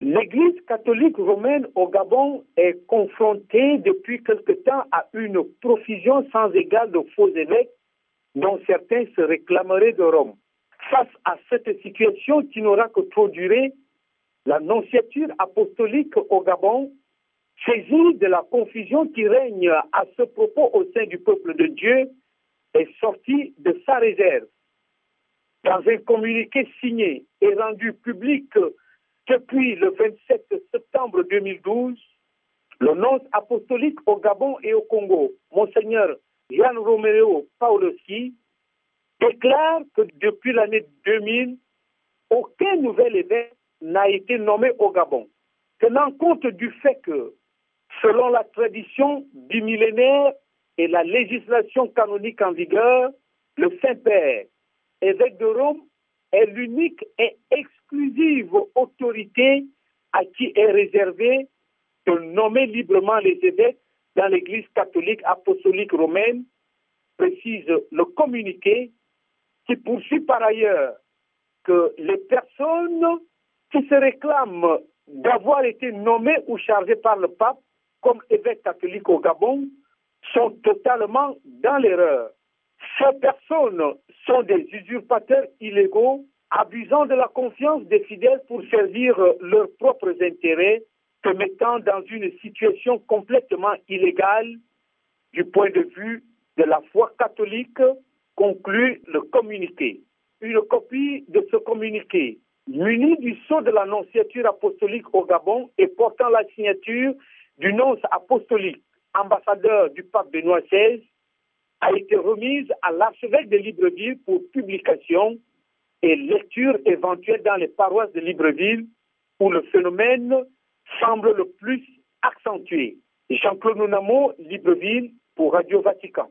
L'Église catholique romaine au Gabon est confrontée depuis quelque temps à une profusion sans égale de faux évêques dont certains se réclameraient de Rome. Face à cette situation qui n'aura que trop duré, la nonciature apostolique au Gabon, saisie de la confusion qui règne à ce propos au sein du peuple de Dieu, est sortie de sa réserve. Dans un communiqué signé et rendu public depuis le 27 septembre 2012, le nonce apostolique au Gabon et au Congo, Monseigneur Jean Romero Paolosi, déclare que depuis l'année 2000, aucun nouvel évêque n'a été nommé au Gabon, tenant compte du fait que, selon la tradition du millénaire et la législation canonique en vigueur, le Saint-Père, évêque de Rome, est l'unique et exclusive autorité à qui est réservé de nommer librement les évêques dans l'Église catholique apostolique romaine, précise le communiqué, qui poursuit par ailleurs que les personnes qui se réclament d'avoir été nommées ou chargées par le pape comme évêques catholiques au Gabon sont totalement dans l'erreur. Ces personnes sont des usurpateurs illégaux, abusant de la confiance des fidèles pour servir leurs propres intérêts, se mettant dans une situation complètement illégale du point de vue de la foi catholique, conclut le communiqué. Une copie de ce communiqué, munie du sceau de la nonciature apostolique au Gabon et portant la signature du nonce apostolique, ambassadeur du pape Benoît XVI, a été remise à l'archevêque de Libreville pour publication et lecture éventuelle dans les paroisses de Libreville où le phénomène semble le plus accentué. Jean-Claude Nounamo, Libreville, pour Radio Vatican.